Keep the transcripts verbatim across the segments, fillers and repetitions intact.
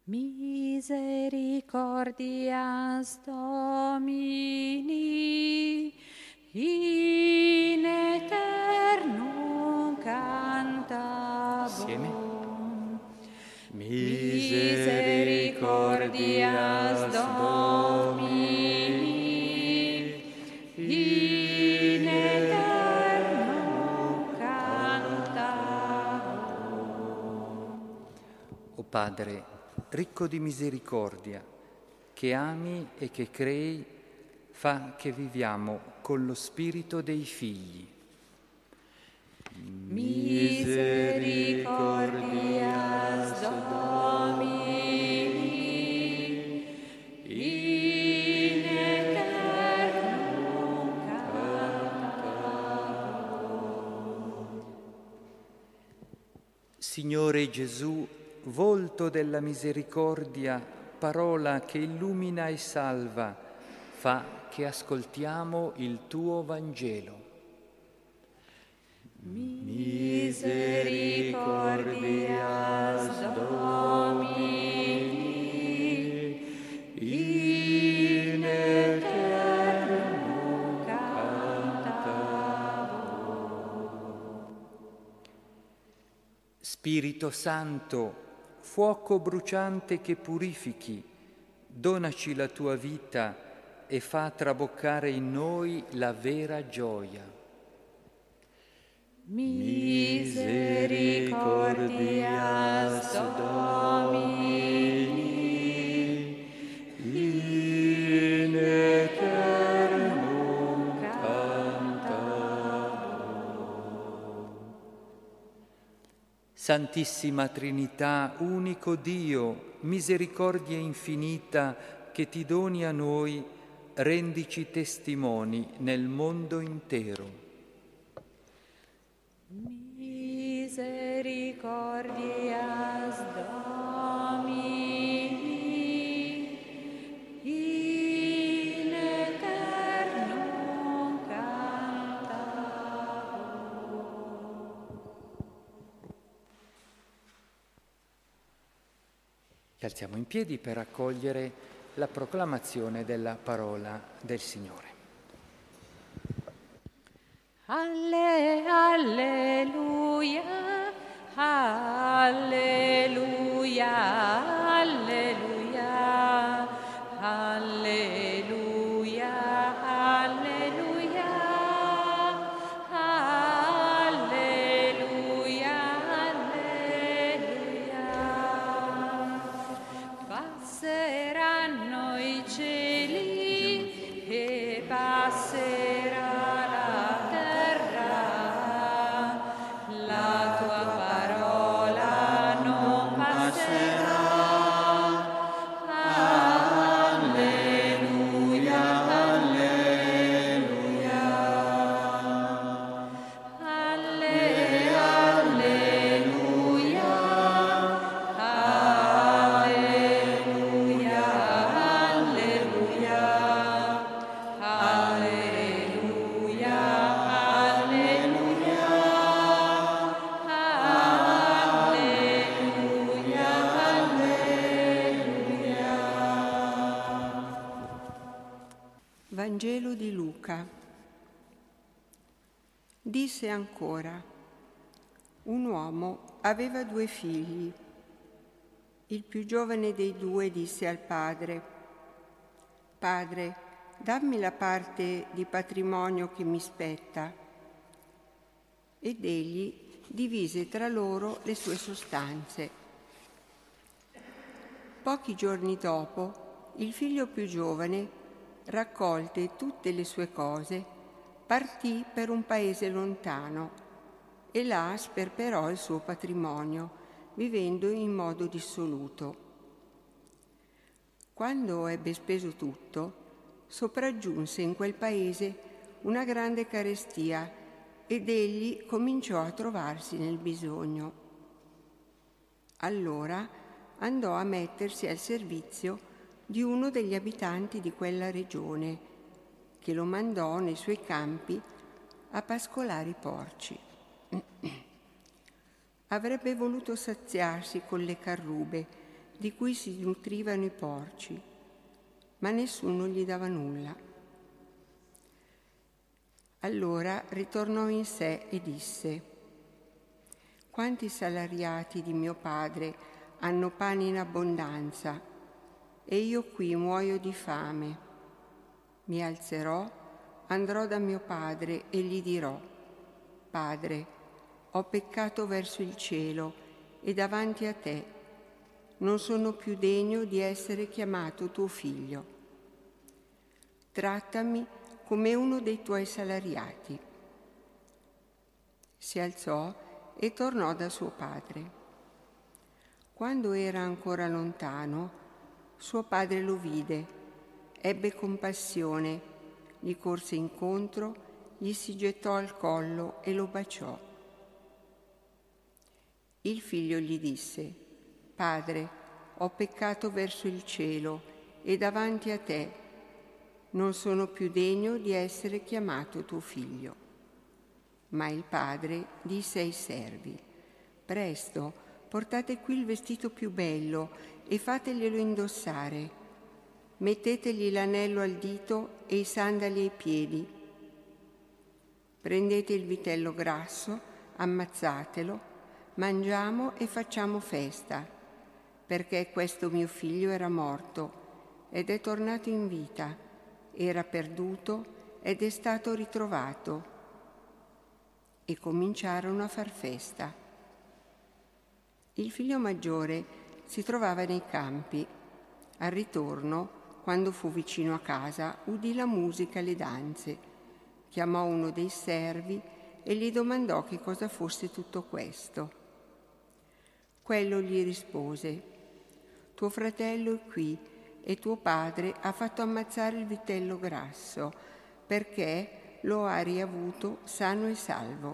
Misericordias Domini in aeternum cantabo. Assieme. Misericordias Domini in aeternum cantabo. O Padre, ricco di misericordia, che ami e che crei, fa che viviamo con lo spirito dei figli. Misericordias Domini in aeternum cantabo. Signore Gesù, volto della misericordia, parola che illumina e salva, fa che ascoltiamo il tuo Vangelo. Misericordias Domini in aeternum cantabo. Spirito Santo, fuoco bruciante che purifichi, donaci la tua vita e fa traboccare in noi la vera gioia. Misericordias Domini in aeternum cantabo. Santissima Trinità, unico Dio, misericordia infinita che ti doni a noi, rendici testimoni nel mondo intero. Misericordias Domini in aeternum cantabo. Ci alziamo in piedi per accogliere la proclamazione della parola del Signore. Alle, alleluia, alleluia, alleluia, alleluia, alleluia, alleluia, alleluia. Passeranno i cieli e passerà Vangelo di Luca. Disse ancora: un uomo aveva due figli. Il più giovane dei due disse al padre: Padre, dammi la parte di patrimonio che mi spetta. Ed egli divise tra loro le sue sostanze. Pochi giorni dopo, il figlio più giovane, raccolte tutte le sue cose, partì per un paese lontano e là sperperò il suo patrimonio, vivendo in modo dissoluto. Quando ebbe speso tutto, sopraggiunse in quel paese una grande carestia ed egli cominciò a trovarsi nel bisogno. Allora andò a mettersi al servizio di uno degli abitanti di quella regione, che lo mandò nei suoi campi a pascolare i porci. Avrebbe voluto saziarsi con le carrube, di cui si nutrivano i porci, ma nessuno gli dava nulla. Allora ritornò in sé e disse: quanti salariati di mio padre hanno pane in abbondanza e io qui muoio di fame. Mi alzerò, andrò da mio padre e gli dirò: Padre, ho peccato verso il cielo e davanti a te. Non sono più degno di essere chiamato tuo figlio. Trattami come uno dei tuoi salariati. Si alzò e tornò da suo padre. Quando era ancora lontano, suo padre lo vide, ebbe compassione, gli corse incontro, gli si gettò al collo e lo baciò. Il figlio gli disse: Padre, ho peccato verso il cielo e davanti a te. Non sono più degno di essere chiamato tuo figlio. Ma il padre disse ai servi: Presto, portate qui il vestito più bello e fateglielo indossare. Mettetegli l'anello al dito e i sandali ai piedi. Prendete il vitello grasso, ammazzatelo, mangiamo e facciamo festa, perché questo mio figlio era morto ed è tornato in vita, era perduto ed è stato ritrovato. E cominciarono a far festa. Il figlio maggiore si trovava nei campi. Al ritorno, quando fu vicino a casa, udì la musica e le danze. Chiamò uno dei servi e gli domandò che cosa fosse tutto questo. Quello gli rispose: Tuo fratello è qui e tuo padre ha fatto ammazzare il vitello grasso, perché lo ha riavuto sano e salvo.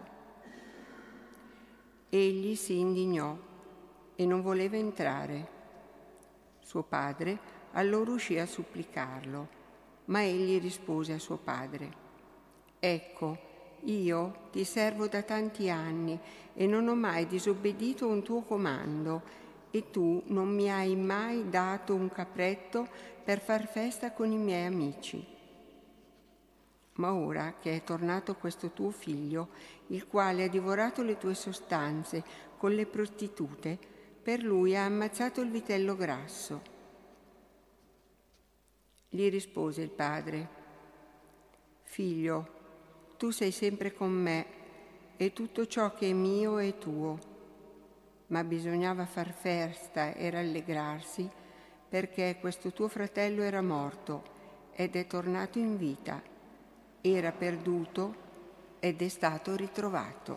Egli si indignò e non voleva entrare. Suo padre allora uscì a supplicarlo, ma egli rispose a suo padre: Ecco, io ti servo da tanti anni e non ho mai disobbedito a un tuo comando, e tu non mi hai mai dato un capretto per far festa con i miei amici. Ma ora che è tornato questo tuo figlio, il quale ha divorato le tue sostanze con le prostitute, per lui ha ammazzato il vitello grasso. Gli rispose il padre: Figlio, tu sei sempre con me e tutto ciò che è mio è tuo, ma bisognava far festa e rallegrarsi, perché questo tuo fratello era morto ed è tornato in vita. Era perduto ed è stato ritrovato.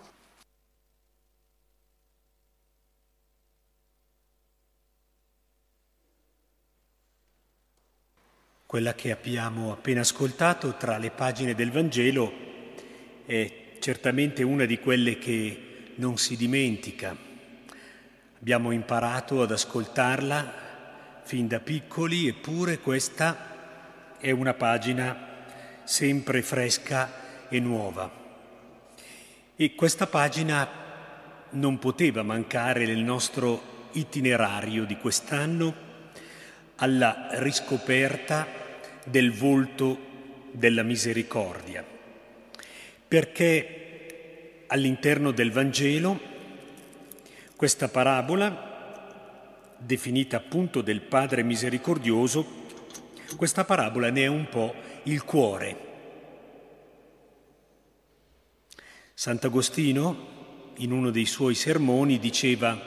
Quella che abbiamo appena ascoltato tra le pagine del Vangelo è certamente una di quelle che non si dimentica. Abbiamo imparato ad ascoltarla fin da piccoli, eppure questa è una pagina sempre fresca e nuova. E questa pagina non poteva mancare nel nostro itinerario di quest'anno alla riscoperta del volto della misericordia, perché all'interno del Vangelo questa parabola, definita appunto del Padre misericordioso, questa parabola ne è un po' il cuore. Sant'Agostino, in uno dei suoi sermoni, diceva: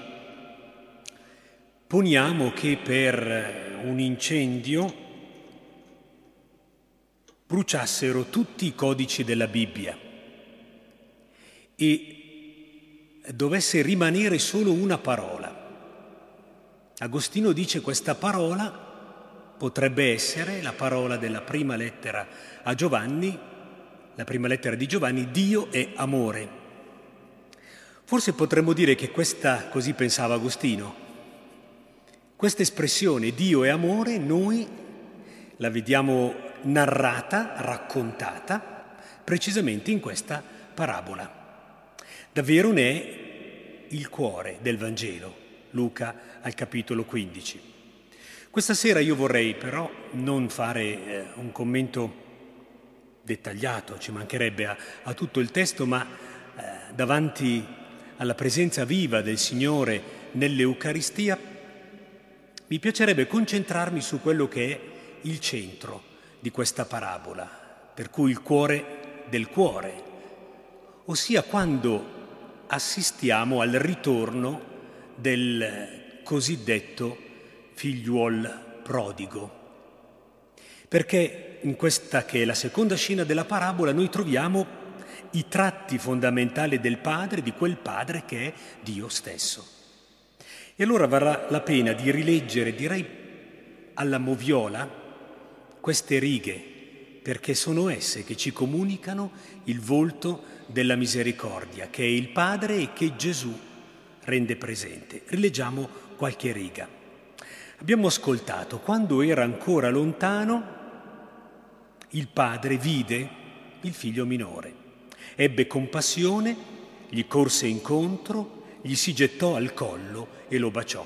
poniamo che per un incendio bruciassero tutti i codici della Bibbia e dovesse rimanere solo una parola. Agostino dice: questa parola potrebbe essere la parola della prima lettera a Giovanni, la prima lettera di Giovanni: Dio è amore. Forse potremmo dire che questa, così pensava Agostino, questa espressione Dio è amore noi la vediamo narrata, raccontata precisamente in questa parabola. Davvero ne è il cuore del Vangelo. Luca al capitolo quindici. Questa sera io vorrei però non fare eh, un commento dettagliato, ci mancherebbe a, a tutto il testo, ma eh, davanti alla presenza viva del Signore nell'Eucaristia mi piacerebbe concentrarmi su quello che è il centro di questa parabola, per cui il cuore del cuore, ossia quando assistiamo al ritorno del cosiddetto figliuol prodigo. Perché in questa che è la seconda scena della parabola noi troviamo i tratti fondamentali del Padre, di quel Padre che è Dio stesso. E allora varrà la pena di rileggere, direi alla moviola, queste righe, perché sono esse che ci comunicano il volto della misericordia, che è il Padre e che Gesù rende presente. Rileggiamo qualche riga. Abbiamo ascoltato, quando era ancora lontano, il padre vide il figlio minore, ebbe compassione, gli corse incontro, gli si gettò al collo e lo baciò.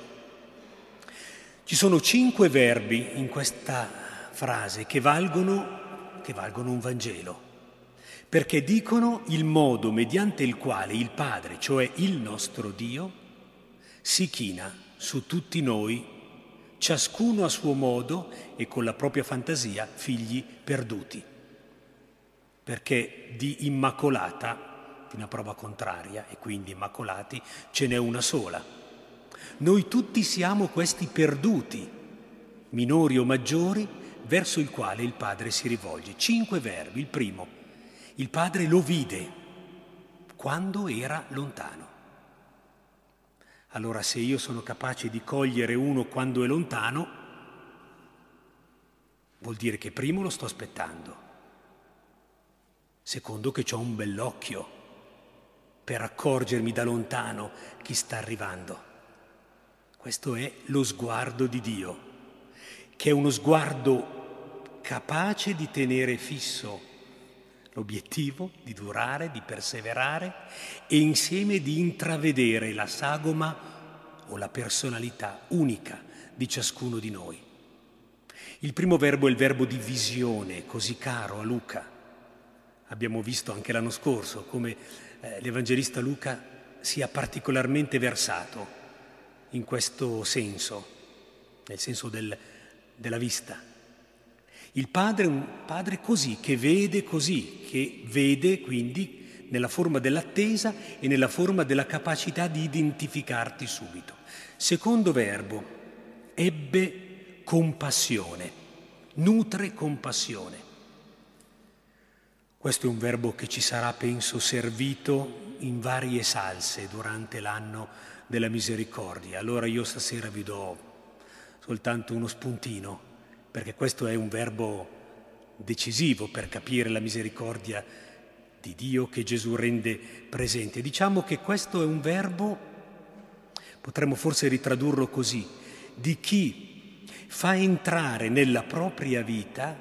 Ci sono cinque verbi in questa frase che valgono, che valgono un Vangelo, perché dicono il modo mediante il quale il Padre, cioè il nostro Dio, si china su tutti noi, ciascuno a suo modo e con la propria fantasia, figli perduti. Perché di immacolata, di una prova contraria, e quindi immacolati, ce n'è una sola. Noi tutti siamo questi perduti, minori o maggiori, verso il quale il Padre si rivolge. Cinque verbi. Il primo, il Padre lo vide quando era lontano. Allora, se io sono capace di cogliere uno quando è lontano, vuol dire che primo lo sto aspettando, secondo che ho un bell'occhio per accorgermi da lontano chi sta arrivando. Questo è lo sguardo di Dio, che è uno sguardo capace di tenere fisso l'obiettivo, di durare, di perseverare e insieme di intravedere la sagoma o la personalità unica di ciascuno di noi. Il primo verbo è il verbo di visione, così caro a Luca. Abbiamo visto anche l'anno scorso come eh, l'Evangelista Luca sia particolarmente versato in questo senso, nel senso del, della vista. Il Padre è un Padre così, che vede così, che vede quindi nella forma dell'attesa e nella forma della capacità di identificarti subito. Secondo verbo, ebbe compassione, nutre compassione. Questo è un verbo che ci sarà, penso, servito in varie salse durante l'anno della misericordia. Allora io stasera vi do soltanto uno spuntino, perché questo è un verbo decisivo per capire la misericordia di Dio che Gesù rende presente. Diciamo che questo è un verbo, potremmo forse ritradurlo così, di chi fa entrare nella propria vita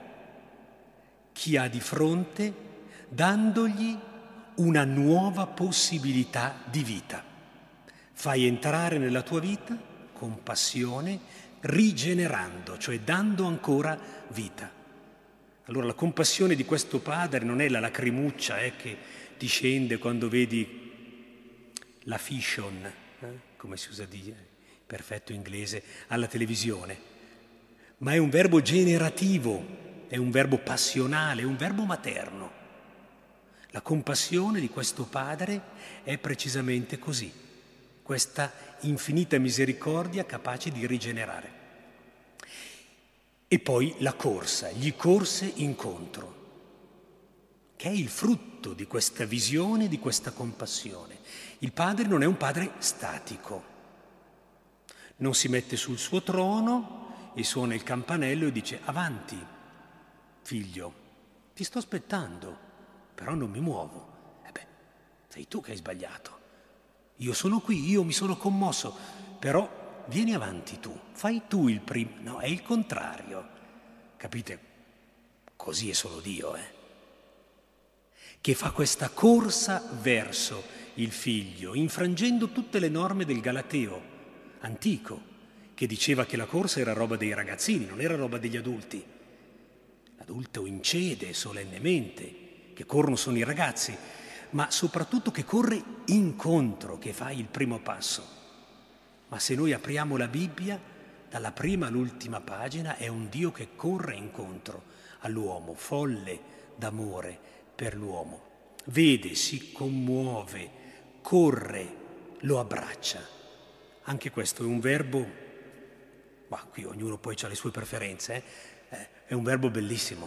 chi ha di fronte, dandogli una nuova possibilità di vita. Fai entrare nella tua vita con passione, rigenerando, cioè dando ancora vita. Allora la compassione di questo padre non è la lacrimuccia eh, che ti scende quando vedi la fiction, eh, come si usa dire, perfetto inglese, alla televisione, ma è un verbo generativo, è un verbo passionale, è un verbo materno. La compassione di questo padre è precisamente così, questa infinita misericordia capace di rigenerare. E poi la corsa, gli corse incontro, che è il frutto di questa visione, di questa compassione. Il padre non è un padre statico, non si mette sul suo trono e suona il campanello e dice: avanti, figlio, ti sto aspettando, però non mi muovo. E beh, sei tu che hai sbagliato. Io sono qui, io mi sono commosso, però vieni avanti tu, fai tu il primo. No, è il contrario. Capite? Così è solo Dio, eh? Che fa questa corsa verso il figlio, infrangendo tutte le norme del Galateo. antico, che diceva che la corsa era roba dei ragazzini, non era roba degli adulti. L'adulto incede solennemente, che corrono sono i ragazzi, ma soprattutto che corre incontro, che fa il primo passo. Ma se noi apriamo la Bibbia, dalla prima all'ultima pagina è un Dio che corre incontro all'uomo, folle d'amore per l'uomo. Vede, si commuove, corre, lo abbraccia. Anche questo è un verbo, ma qui ognuno poi ha le sue preferenze, eh? È un verbo bellissimo.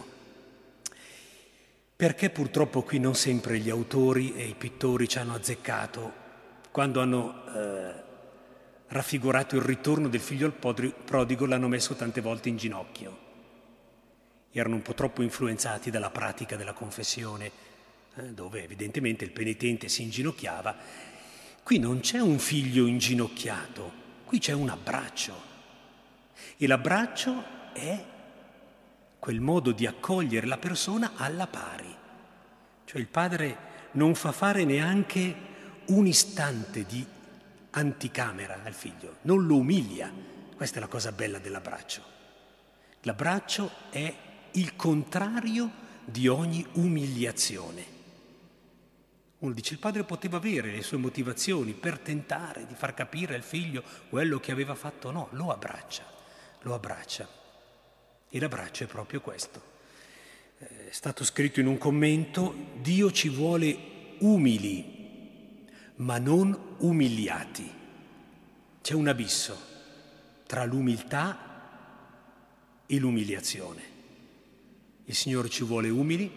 Perché purtroppo qui non sempre gli autori e i pittori ci hanno azzeccato quando hanno eh, raffigurato il ritorno del figlio prodigo, l'hanno messo tante volte in ginocchio. Erano un po' troppo influenzati dalla pratica della confessione, eh, dove evidentemente il penitente si inginocchiava. Qui non c'è un figlio inginocchiato, qui c'è un abbraccio. E l'abbraccio è quel modo di accogliere la persona alla pari. Cioè il padre non fa fare neanche un istante di anticamera al figlio, non lo umilia. Questa è la cosa bella dell'abbraccio. L'abbraccio è il contrario di ogni umiliazione. Uno dice, il padre poteva avere le sue motivazioni per tentare di far capire al figlio quello che aveva fatto. No, lo abbraccia, lo abbraccia. E l'abbraccio è proprio questo. È stato scritto in un commento, Dio ci vuole umili, ma non umiliati. C'è un abisso tra l'umiltà e l'umiliazione. Il Signore ci vuole umili,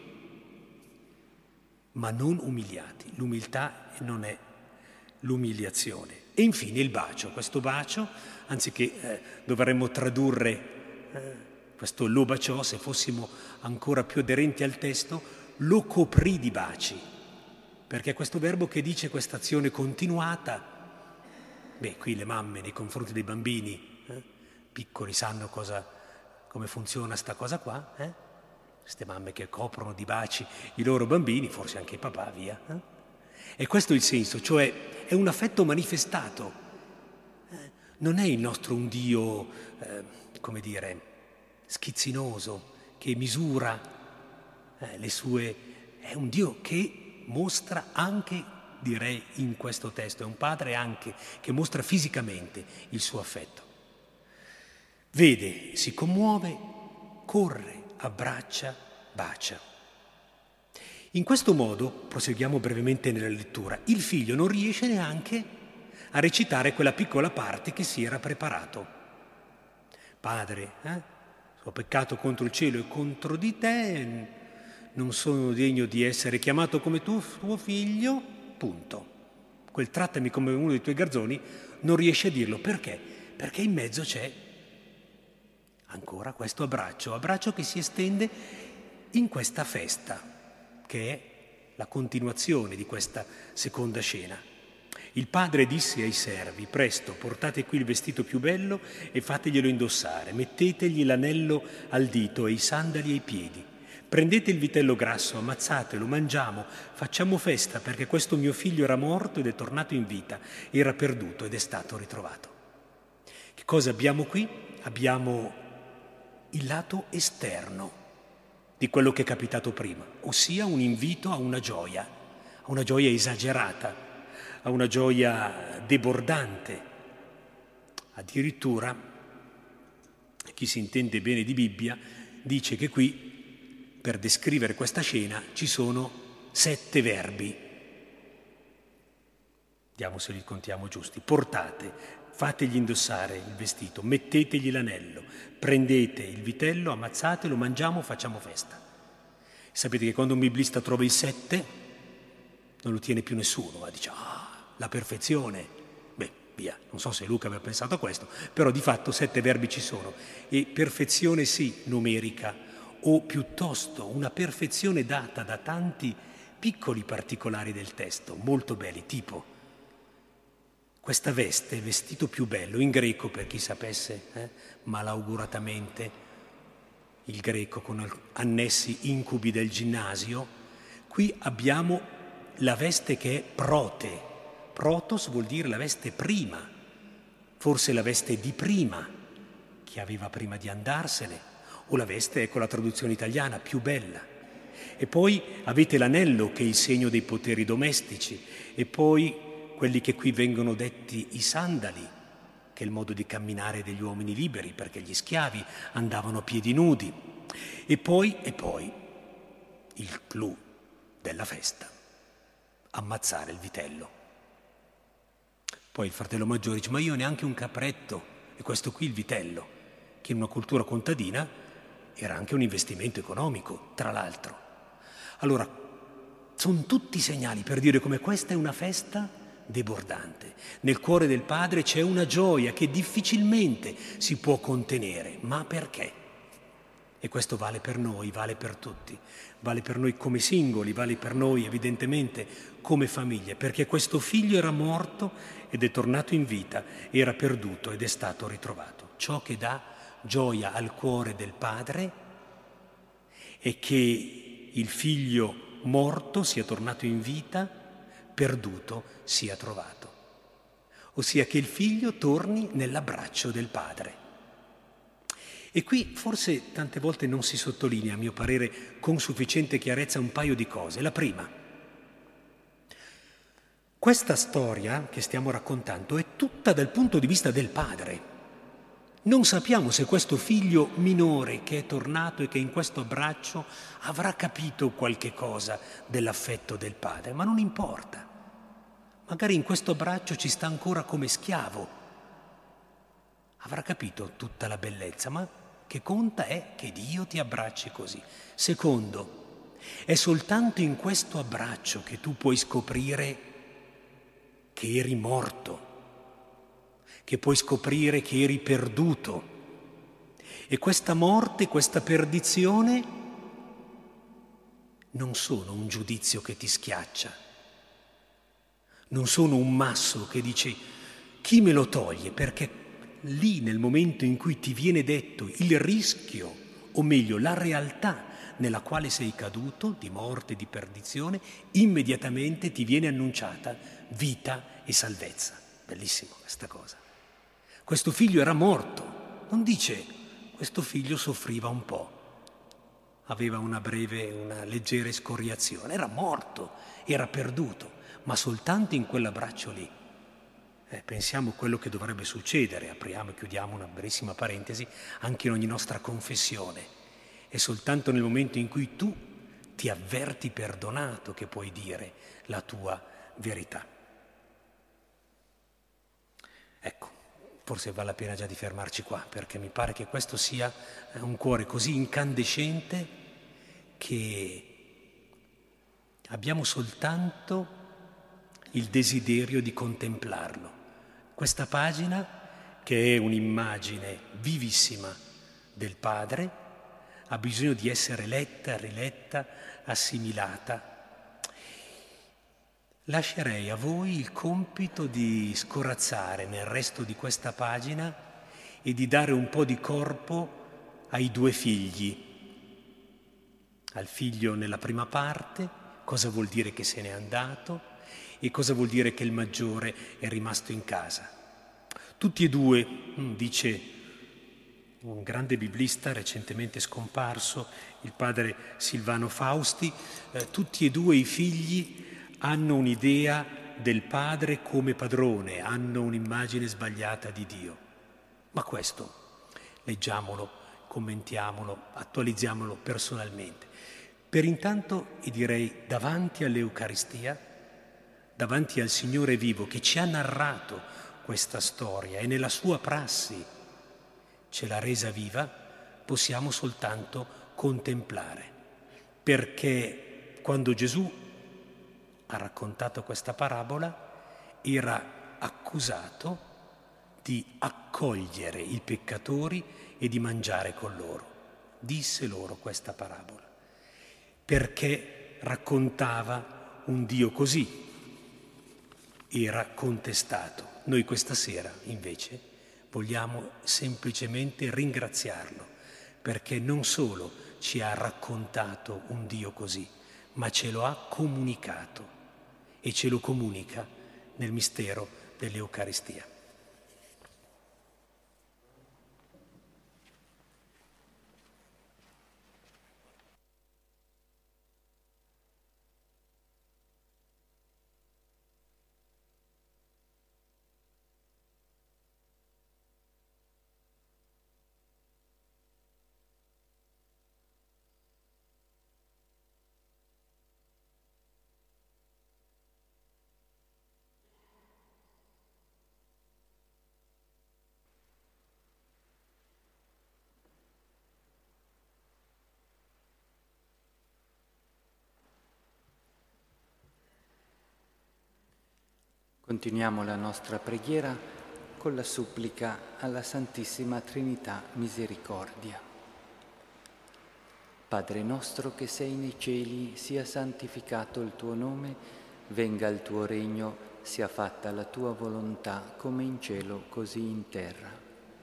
ma non umiliati. L'umiltà non è l'umiliazione. E infine il bacio. Questo bacio, anziché eh, dovremmo tradurre eh, questo lo baciò, se fossimo ancora più aderenti al testo, lo coprì di baci, perché questo verbo che dice questa azione continuata, beh, qui le mamme nei confronti dei bambini eh, piccoli sanno cosa, come funziona sta cosa qua, eh? Queste mamme che coprono di baci i loro bambini, forse anche i papà, via. Eh? E questo è il senso, cioè è un affetto manifestato, eh? Non è il nostro un Dio, eh, come dire, schizzinoso, che misura eh, le sue... È un Dio che mostra anche, direi in questo testo, è un padre anche che mostra fisicamente il suo affetto. Vede, si commuove, corre, abbraccia, bacia. In questo modo, proseguiamo brevemente nella lettura, il figlio non riesce neanche a recitare quella piccola parte che si era preparato. Padre, eh? Ho peccato contro il cielo e contro di te, non sono degno di essere chiamato come tu, tuo figlio, punto. Quel trattami come uno dei tuoi garzoni non riesce a dirlo. Perché? Perché in mezzo c'è ancora questo abbraccio, abbraccio che si estende in questa festa, che è la continuazione di questa seconda scena. Il padre disse ai servi, presto, portate qui il vestito più bello e fateglielo indossare, mettetegli l'anello al dito e i sandali ai piedi. Prendete il vitello grasso, ammazzatelo, mangiamo, facciamo festa perché questo mio figlio era morto ed è tornato in vita, era perduto ed è stato ritrovato. Che cosa abbiamo qui? Abbiamo il lato esterno di quello che è capitato prima, ossia un invito a una gioia, a una gioia esagerata, a una gioia debordante. Addirittura, chi si intende bene di Bibbia, dice che qui, per descrivere questa scena, ci sono sette verbi. Vediamo se li contiamo giusti. Portate, fategli indossare il vestito, mettetegli l'anello, prendete il vitello, ammazzatelo, mangiamo, facciamo festa. Sapete che quando un biblista trova il sette, non lo tiene più nessuno, ma dice, ah, la perfezione, beh, via, non so se Luca aveva pensato a questo, però di fatto sette verbi ci sono, e perfezione sì, numerica, o piuttosto una perfezione data da tanti piccoli particolari del testo, molto belli, tipo questa veste, il vestito più bello, in greco per chi sapesse, eh, malauguratamente, il greco con annessi incubi del ginnasio, qui abbiamo la veste che è prote. Protos vuol dire la veste prima, forse la veste di prima che aveva prima di andarsene, o la veste, ecco la traduzione italiana, più bella. E poi avete l'anello che è il segno dei poteri domestici, e poi quelli che qui vengono detti i sandali, che è il modo di camminare degli uomini liberi, perché gli schiavi andavano a piedi nudi. E poi, e poi il clou della festa, ammazzare il vitello. Poi il fratello maggiore dice: ma io neanche un capretto, e questo qui il vitello, che in una cultura contadina era anche un investimento economico, tra l'altro. Allora, sono tutti segnali per dire come questa è una festa debordante. Nel cuore del Padre c'è una gioia che difficilmente si può contenere. Ma perché? E questo vale per noi, vale per tutti. Vale per noi come singoli, vale per noi evidentemente come famiglie, perché questo figlio era morto ed è tornato in vita, era perduto ed è stato ritrovato. Ciò che dà gioia al cuore del Padre è che il figlio morto sia tornato in vita, perduto sia trovato. Ossia che il figlio torni nell'abbraccio del Padre. E qui forse tante volte non si sottolinea, a mio parere, con sufficiente chiarezza un paio di cose. La prima, questa storia che stiamo raccontando è tutta dal punto di vista del padre. Non sappiamo se questo figlio minore che è tornato e che è in questo abbraccio avrà capito qualche cosa dell'affetto del padre, ma non importa. Magari in questo abbraccio ci sta ancora come schiavo. Avrà capito tutta la bellezza, ma che conta è che Dio ti abbracci così. Secondo, è soltanto in questo abbraccio che tu puoi scoprire che eri morto, che puoi scoprire che eri perduto. E questa morte, questa perdizione non sono un giudizio che ti schiaccia, non sono un masso che dice chi me lo toglie, perché lì nel momento in cui ti viene detto il rischio, o meglio la realtà nella quale sei caduto, di morte, di perdizione, immediatamente ti viene annunciata vita e salvezza. Bellissimo questa cosa. Questo figlio era morto, non dice questo figlio soffriva un po', aveva una breve, una leggera escoriazione, era morto, era perduto, ma soltanto in quell'abbraccio lì. Eh, pensiamo a quello che dovrebbe succedere, apriamo e chiudiamo una brevissima parentesi, anche in ogni nostra confessione. È soltanto nel momento in cui tu ti avverti perdonato che puoi dire la tua verità. Ecco, forse vale la pena già di fermarci qua, perché mi pare che questo sia un cuore così incandescente che abbiamo soltanto il desiderio di contemplarlo. Questa pagina, che è un'immagine vivissima del Padre, ha bisogno di essere letta, riletta, assimilata. Lascerei a voi il compito di scorazzare nel resto di questa pagina e di dare un po' di corpo ai due figli. Al figlio nella prima parte, cosa vuol dire che se n'è andato, e cosa vuol dire che il maggiore è rimasto in casa. Tutti e due, dice un grande biblista recentemente scomparso, il padre Silvano Fausti, eh, tutti e due i figli hanno un'idea del padre come padrone, hanno un'immagine sbagliata di Dio. Ma questo, leggiamolo, commentiamolo, attualizziamolo personalmente. Per intanto, e direi davanti all'Eucaristia, davanti al Signore vivo che ci ha narrato questa storia e nella sua prassi ce l'ha resa viva, possiamo soltanto contemplare. Perché quando Gesù ha raccontato questa parabola era accusato di accogliere i peccatori e di mangiare con loro. Disse loro questa parabola perché raccontava un Dio così. Era contestato. Noi questa sera, invece, vogliamo semplicemente ringraziarlo, perché non solo ci ha raccontato un Dio così, ma ce lo ha comunicato e ce lo comunica nel mistero dell'Eucaristia. Continuiamo la nostra preghiera con la supplica alla Santissima Trinità Misericordia. Padre nostro che sei nei cieli, sia santificato il tuo nome, venga il tuo regno, sia fatta la tua volontà come in cielo così in terra.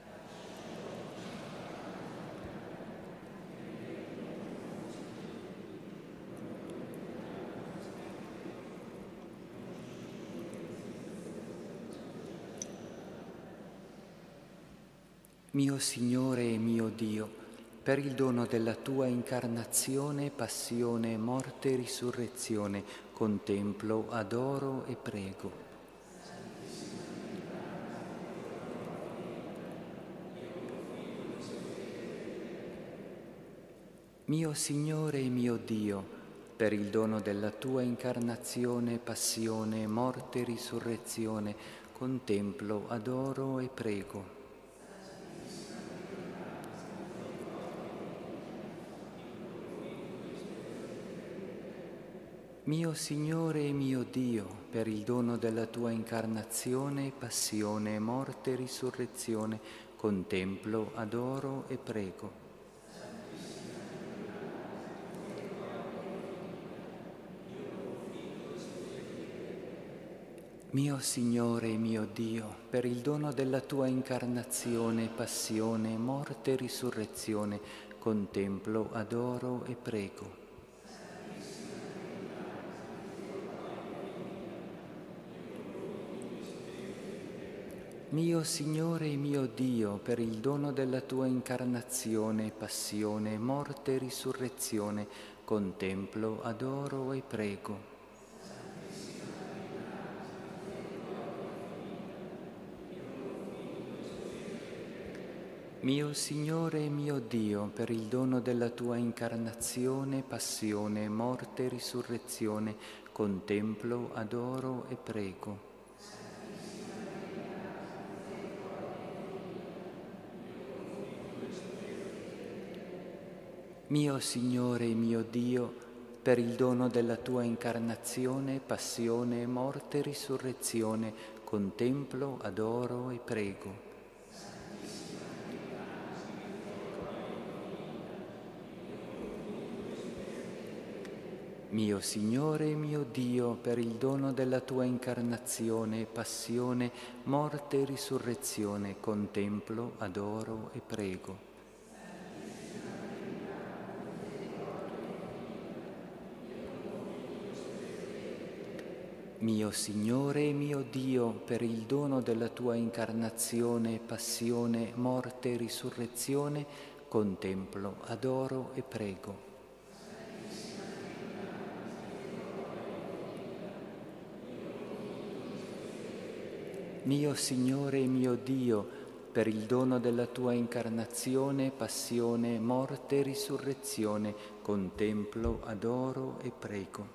Mio Signore e mio Dio, per il dono della tua incarnazione, passione, morte e risurrezione, contemplo, adoro e prego. Mio Signore e mio Dio, per il dono della tua incarnazione, passione, morte e risurrezione, contemplo, adoro e prego. Mio Signore e mio Dio, per il dono della tua incarnazione, passione, morte e risurrezione, contemplo, adoro e prego. Mio Signore e mio Dio, per il dono della tua incarnazione, passione, morte e risurrezione, contemplo, adoro e prego. Mio Signore e mio Dio, per il dono della tua incarnazione, passione, morte e risurrezione, contemplo, adoro e prego. Mio Signore e mio Dio, per il dono della tua incarnazione, passione, morte e risurrezione, contemplo, adoro e prego. Mio Signore e mio Dio, per il dono della tua incarnazione, passione, morte e risurrezione, contemplo, adoro e prego. Mio Signore e mio Dio, per il dono della tua incarnazione, passione, morte e risurrezione, contemplo, adoro e prego. Mio Signore e mio Dio, per il dono della tua incarnazione, passione, morte e risurrezione, contemplo, adoro e prego. Mio Signore e mio Dio, per il dono della tua incarnazione, passione, morte e risurrezione, contemplo, adoro e prego.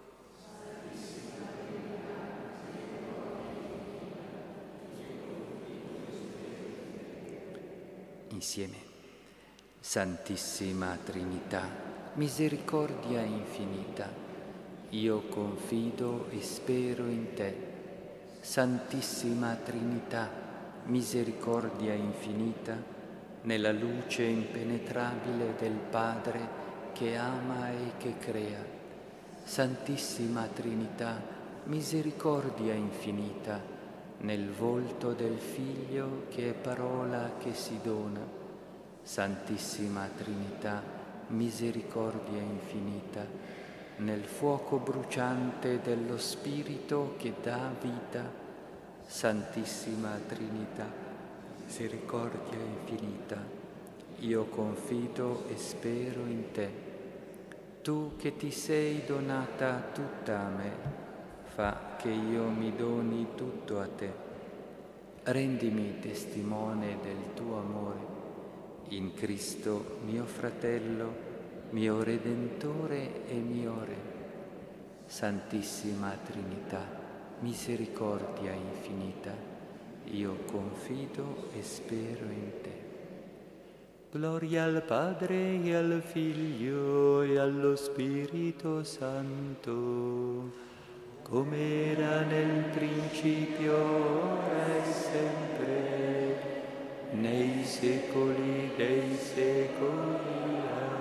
Insieme. Santissima Trinità, misericordia infinita, io confido e spero in te. Santissima Trinità, misericordia infinita, nella luce impenetrabile del Padre che ama e che crea. Santissima Trinità, misericordia infinita, nel volto del Figlio che è parola che si dona. Santissima Trinità, misericordia infinita, nel fuoco bruciante dello Spirito che dà vita. Santissima Trinità, misericordia infinita, io confido e spero in te. Tu che ti sei donata tutta a me, fa che io mi doni tutto a te. Rendimi testimone del tuo amore in Cristo mio fratello, mio Redentore e mio Re. Santissima Trinità, misericordia infinita, io confido e spero in te. Gloria al Padre e al Figlio e allo Spirito Santo, come era nel principio, ora e sempre, nei secoli dei secoli.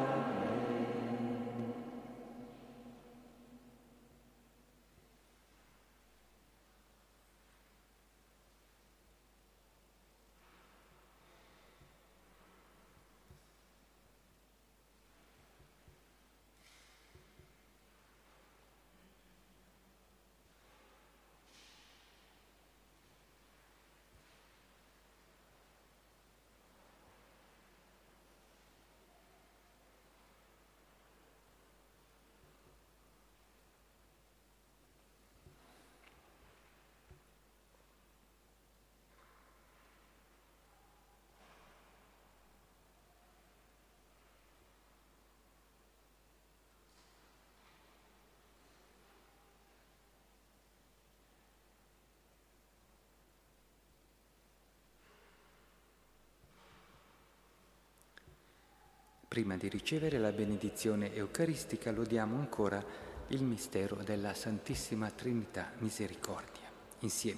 Prima di ricevere la benedizione eucaristica lodiamo ancora il mistero della Santissima Trinità Misericordia. Insieme.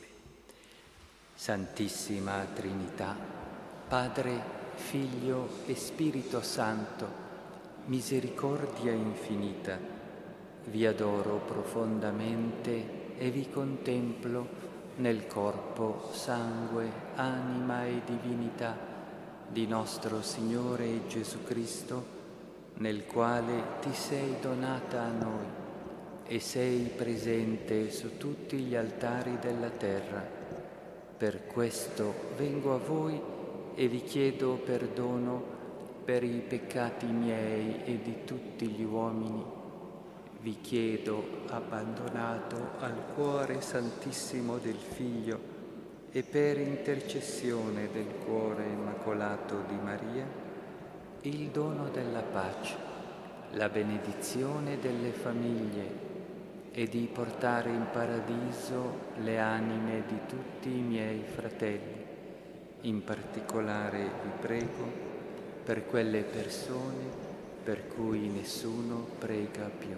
Santissima Trinità, Padre, Figlio e Spirito Santo, misericordia infinita, vi adoro profondamente e vi contemplo nel corpo, sangue, anima e divinità di nostro Signore Gesù Cristo, nel quale ti sei donata a noi e sei presente su tutti gli altari della terra. Per questo vengo a voi e vi chiedo perdono per i peccati miei e di tutti gli uomini. Vi chiedo, abbandonato al cuore santissimo del Figlio, e per intercessione del cuore immacolato di Maria, il dono della pace, la benedizione delle famiglie e di portare in paradiso le anime di tutti i miei fratelli. In particolare vi prego per quelle persone per cui nessuno prega più.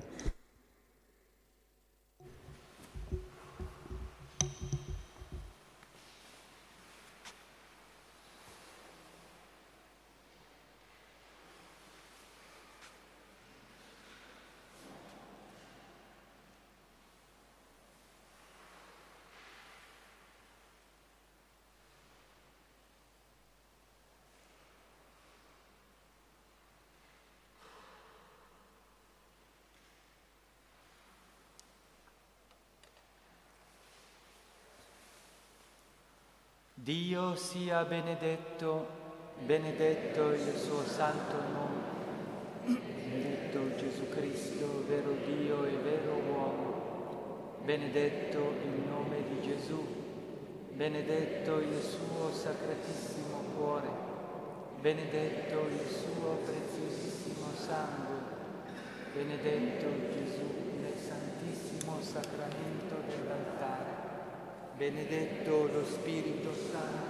Dio sia benedetto, benedetto il suo santo nome, benedetto Gesù Cristo, vero Dio e vero uomo, benedetto il nome di Gesù, benedetto il suo sacratissimo cuore, benedetto il suo preziosissimo sangue, benedetto Gesù nel santissimo sacramento dell'altare, benedetto lo Spirito Santo.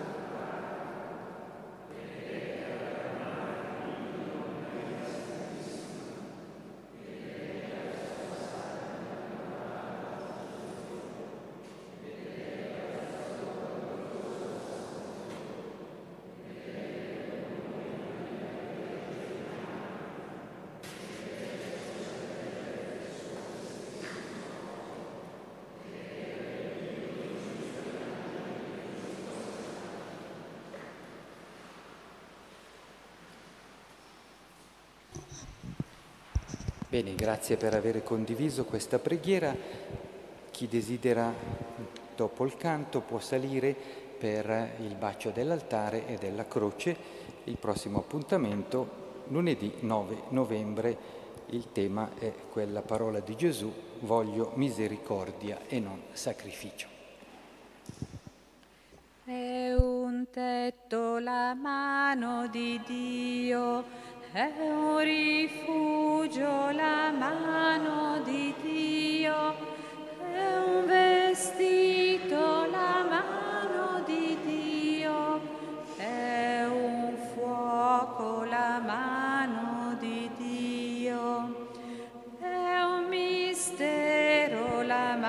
Bene, grazie per aver condiviso questa preghiera. Chi desidera, dopo il canto, può salire per il bacio dell'altare e della croce. Il prossimo appuntamento, lunedì nove novembre, il tema è quella parola di Gesù: voglio misericordia e non sacrificio. È un tetto la mano di Dio, è un rifugio la mano di Dio, è un vestito la mano di Dio, è un fuoco la mano di Dio, è un mistero la mano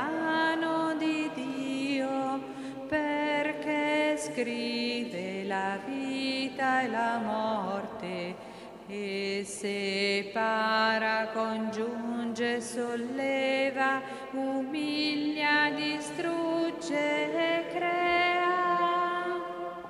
dalla morte e separa, congiunge, solleva, umilia, distrugge e crea.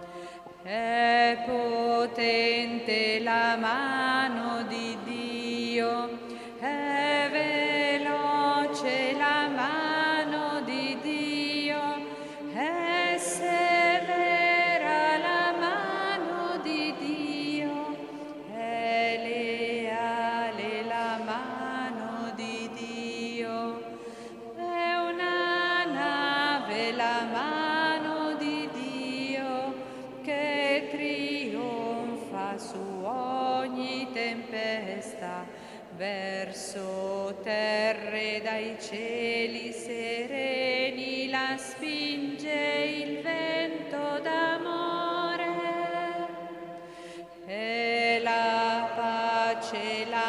È potente la mano di Dio, è veloce la mano di Dio, è severa la mano di Dio, è leale la mano di Dio, è una nave la mano di Dio che trionfa su ogni tempesta, verso terre dai cieli sereni la spinge il vento d'amore. E la pace la